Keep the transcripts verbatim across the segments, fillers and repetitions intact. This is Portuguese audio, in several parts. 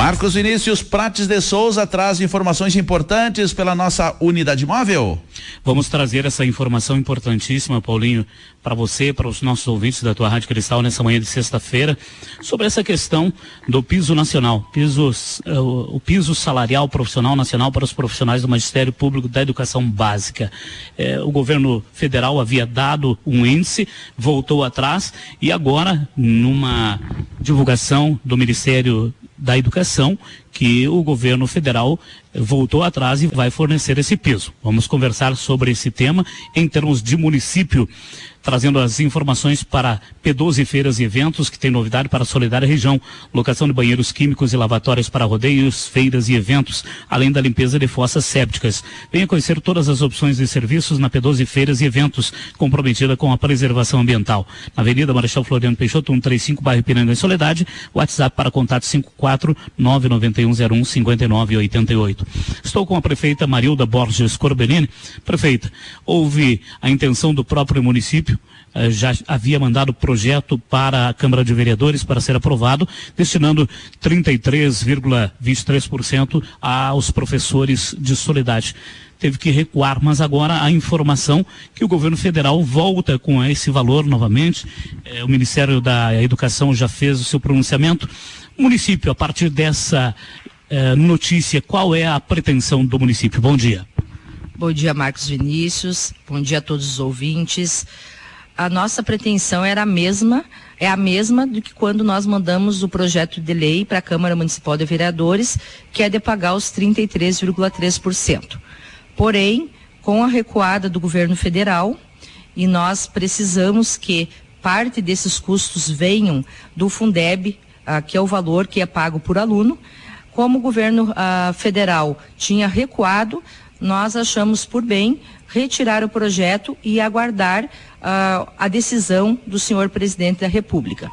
Marcos Vinícius Prates de Souza traz informações importantes pela nossa unidade móvel. Vamos trazer essa informação importantíssima, Paulinho, para você, para os nossos ouvintes da tua Rádio Cristal nessa manhã de sexta-feira, sobre essa questão do piso nacional, pisos, uh, o piso salarial profissional nacional para os profissionais do Magistério Público da Educação Básica. Eh, o governo federal havia dado um índice, voltou atrás e agora, numa divulgação do Ministério da Educação, que o governo federal voltou atrás e vai fornecer esse piso. Vamos conversar sobre esse tema em termos de município, trazendo as informações para P doze Feiras e Eventos, que tem novidade para a Solidária Região, locação de banheiros químicos e lavatórios para rodeios, feiras e eventos, além da limpeza de fossas sépticas. Venha conhecer todas as opções de serviços na P doze Feiras e Eventos, comprometida com a preservação ambiental. Na Avenida Marechal Floriano Peixoto, cento e trinta e cinco, bairro Ipiranga, em Soledade. WhatsApp para contato cinco quatro nove nove um zero um cinco nove oito oito. Estou com a prefeita Marilda Borges Corbellini. Prefeita, houve a intenção do próprio município, eh, já havia mandado projeto para a Câmara de Vereadores para ser aprovado, destinando trinta e três vírgula vinte e três por cento aos professores de Soledade. Teve que recuar, mas agora a informação que o governo federal volta com esse valor novamente. Eh, o Ministério da Educação já fez o seu pronunciamento. O município, a partir dessa eh, notícia, qual é a pretensão do município? Bom dia. Bom dia, Marcos Vinícius. Bom dia a todos os ouvintes. A nossa pretensão era a mesma, é a mesma do que quando nós mandamos o projeto de lei para a Câmara Municipal de Vereadores, que é de pagar os trinta e três vírgula três por cento. Porém, com a recuada do governo federal, e nós precisamos que parte desses custos venham do Fundeb, ah, que é o valor que é pago por aluno. Como o governo ah, federal tinha recuado, nós achamos por bem retirar o projeto e aguardar uh, a decisão do senhor presidente da República.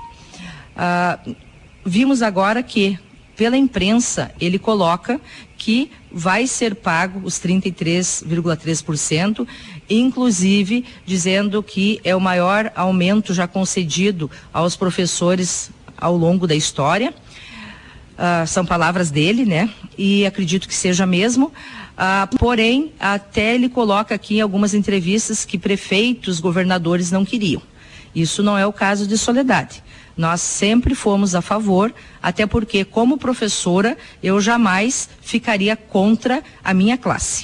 Uh, vimos agora que, pela imprensa, ele coloca que vai ser pago os trinta e três vírgula três por cento, inclusive dizendo que é o maior aumento já concedido aos professores ao longo da história. Uh, são palavras dele, né? E acredito que seja mesmo. Uh, porém, até ele coloca aqui em algumas entrevistas que prefeitos, governadores não queriam. Isso não é o caso de Soledade. Nós sempre fomos a favor, até porque, como professora, eu jamais ficaria contra a minha classe.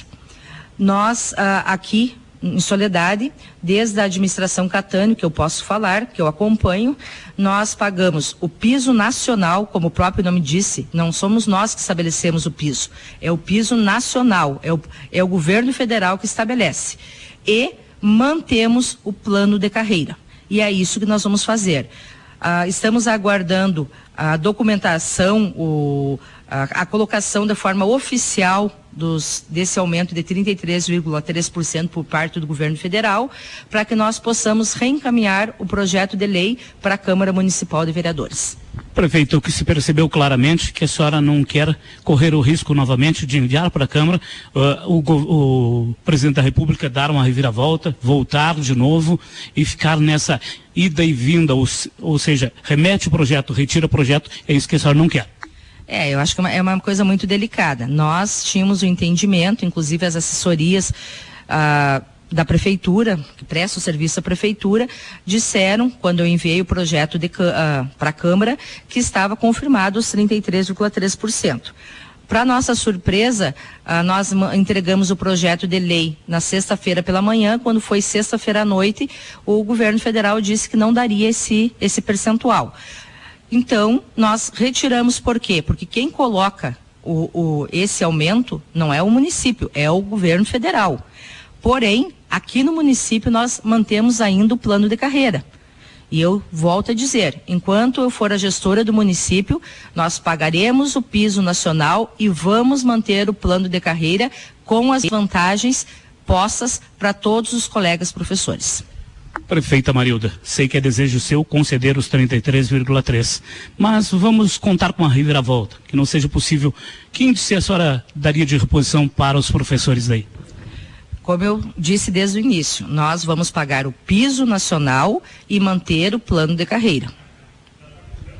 Nós, uh, aqui em Soledade, desde a administração Catânio, que eu posso falar, que eu acompanho, nós pagamos o piso nacional, como o próprio nome disse, não somos nós que estabelecemos o piso, é o piso nacional, é o, é o governo federal que estabelece. E mantemos o plano de carreira. E é isso que nós vamos fazer. Ah, estamos aguardando a documentação, o, a, a colocação de forma oficial Dos, desse aumento de trinta e três vírgula três por cento por parte do governo federal, para que nós possamos reencaminhar o projeto de lei para a Câmara Municipal de Vereadores. Prefeito, o que se percebeu claramente que a senhora não quer correr o risco novamente de enviar para a Câmara uh, o, o presidente da República dar uma reviravolta, voltar de novo e ficar nessa ida e vinda, ou, ou seja, remete o projeto, retira o projeto, é isso que a senhora não quer. É, eu acho que é uma, é uma coisa muito delicada. Nós tínhamos o entendimento, inclusive as assessorias ah, da prefeitura, que prestam o serviço à prefeitura, disseram, quando eu enviei o projeto ah, para a Câmara, que estava confirmado os trinta e três vírgula três por cento. Para nossa surpresa, ah, nós entregamos o projeto de lei na sexta-feira pela manhã. Quando foi sexta-feira à noite, o governo federal disse que não daria esse, esse percentual. Então, nós retiramos por quê? Porque quem coloca o, o, esse aumento não é o município, é o governo federal. Porém, aqui no município nós mantemos ainda o plano de carreira. E eu volto a dizer, enquanto eu for a gestora do município, nós pagaremos o piso nacional e vamos manter o plano de carreira com as vantagens postas para todos os colegas professores. Prefeita Marilda, sei que é desejo seu conceder os trinta e três vírgula três, mas vamos contar com uma reviravolta, que não seja possível. Que índice a senhora daria de reposição para os professores daí? Como eu disse desde o início, nós vamos pagar o piso nacional e manter o plano de carreira.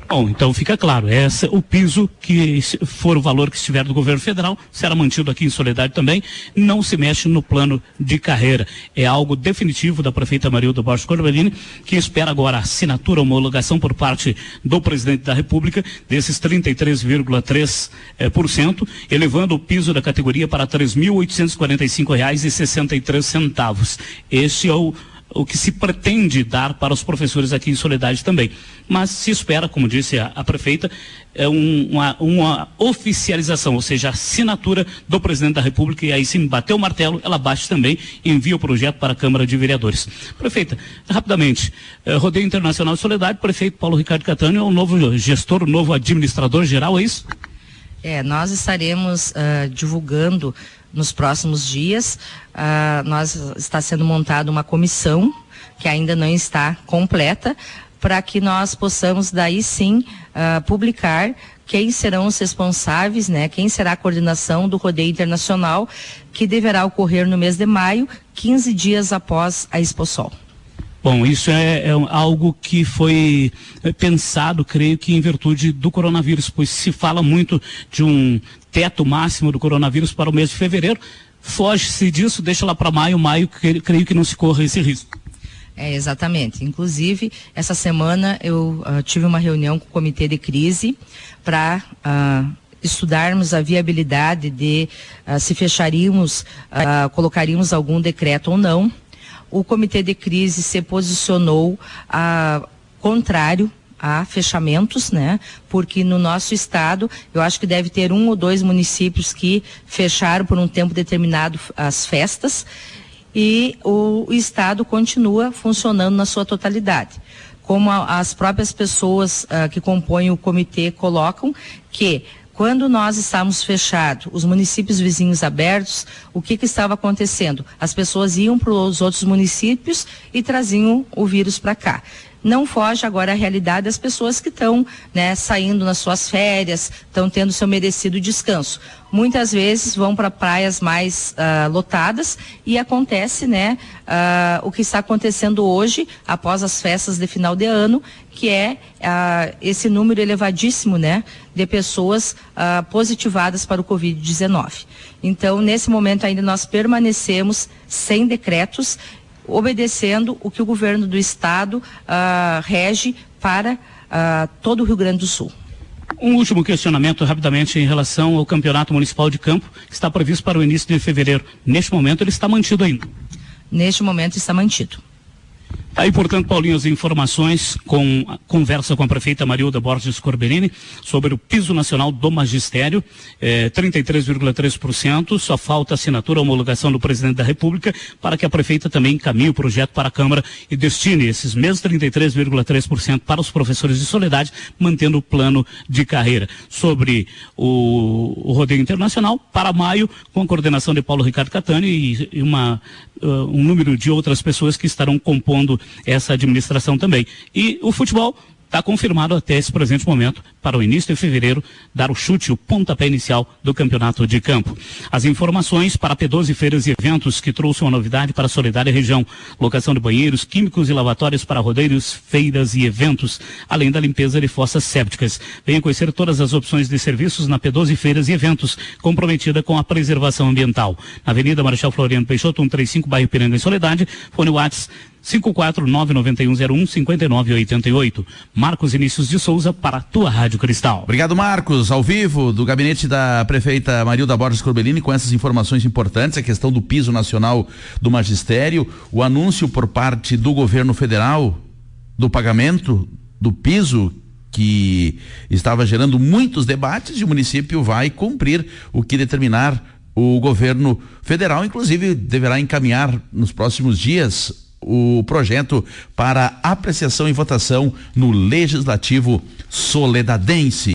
Bom, então fica claro, esse, o piso que for o valor que estiver do governo federal, será mantido aqui em Soledade também, não se mexe no plano de carreira. É algo definitivo da prefeita Marilda Borges Corbellini, que espera agora a assinatura, homologação por parte do presidente da República, desses trinta e três vírgula três por cento, elevando o piso da categoria para três mil oitocentos e quarenta e cinco reais e sessenta e três centavos. Este é o o que se pretende dar para os professores aqui em Soledade também. Mas se espera, como disse a, a prefeita, é um, uma, uma oficialização, ou seja, a assinatura do presidente da República, e aí se bater o martelo, ela bate também e envia o projeto para a Câmara de Vereadores. Prefeita, rapidamente, eh, Rodeio Internacional de Soledade, prefeito Paulo Ricardo Catânio é o novo gestor, o novo administrador geral, é isso? É, nós estaremos uh, divulgando nos próximos dias. Uh, nós está sendo montada uma comissão que ainda não está completa, para que nós possamos daí sim uh, publicar quem serão os responsáveis, né? Quem será a coordenação do Rodeio Internacional, que deverá ocorrer no mês de maio, quinze dias após a Exposol. Bom, isso é, é algo que foi pensado, creio que em virtude do coronavírus, pois se fala muito de um teto máximo do coronavírus para o mês de fevereiro. Foge-se disso, deixa lá para maio, maio, creio que não se corra esse risco. É, exatamente. Inclusive, essa semana eu uh, tive uma reunião com o Comitê de Crise para uh, estudarmos a viabilidade de uh, se fecharíamos, uh, colocaríamos algum decreto ou não. O Comitê de Crise se posicionou a contrário a fechamentos, né? Porque no nosso estado, eu acho que deve ter um ou dois municípios que fecharam por um tempo determinado as festas, e o, o estado continua funcionando na sua totalidade. Como a, as próprias pessoas uh, que compõem o comitê colocam, que quando nós estávamos fechados, os municípios vizinhos abertos, o que que estava acontecendo? As pessoas iam para os outros municípios e traziam o vírus para cá. Não foge agora a realidade das pessoas que estão, né, saindo nas suas férias, estão tendo seu merecido descanso. Muitas vezes vão para praias mais uh, lotadas, e acontece, né, uh, o que está acontecendo hoje, após as festas de final de ano, que é uh, esse número elevadíssimo, né, de pessoas uh, positivadas para o covid dezenove. Então, nesse momento ainda nós permanecemos sem decretos, obedecendo o que o governo do estado uh, rege para uh, todo o Rio Grande do Sul. Um último questionamento rapidamente em relação ao Campeonato Municipal de Campo, que está previsto para o início de fevereiro. Neste momento ele está mantido ainda? Neste momento está mantido. Aí, portanto, Paulinho, as informações com a conversa com a prefeita Marilda Borges Corbellini sobre o piso nacional do magistério, eh, trinta e três vírgula três por cento, só falta assinatura, homologação do presidente da República, para que a prefeita também encaminhe o projeto para a Câmara e destine esses mesmos trinta e três vírgula três por cento para os professores de Soledade, mantendo o plano de carreira. Sobre o, o rodeio internacional, para maio, com a coordenação de Paulo Ricardo Catânio e, e uma, uh, um número de outras pessoas que estarão compondo essa administração também. E o futebol está confirmado até esse presente momento para o início de fevereiro dar o chute, o pontapé inicial do campeonato de campo. As informações para P doze Feiras e Eventos, que trouxe uma novidade para a Solidária Região: locação de banheiros, químicos e lavatórios para rodeios, feiras e eventos, além da limpeza de fossas sépticas. Venha conhecer todas as opções de serviços na P doze Feiras e Eventos, comprometida com a preservação ambiental. Na Avenida Marechal Floriano Peixoto, cento e trinta e cinco, bairro Piranga, em Soledade. Fone WhatsApp cinco quatro nove nove um zero um cinco nove oito oito. Marcos Vinícius de Souza para a tua Rádio Cristal. Obrigado, Marcos. Ao vivo do gabinete da prefeita Marilda Borges Corbellini, com essas informações importantes, a questão do piso nacional do magistério, o anúncio por parte do governo federal do pagamento do piso, que estava gerando muitos debates, e o município vai cumprir o que determinar o governo federal. Inclusive deverá encaminhar nos próximos dias o projeto para apreciação e votação no Legislativo soledadense.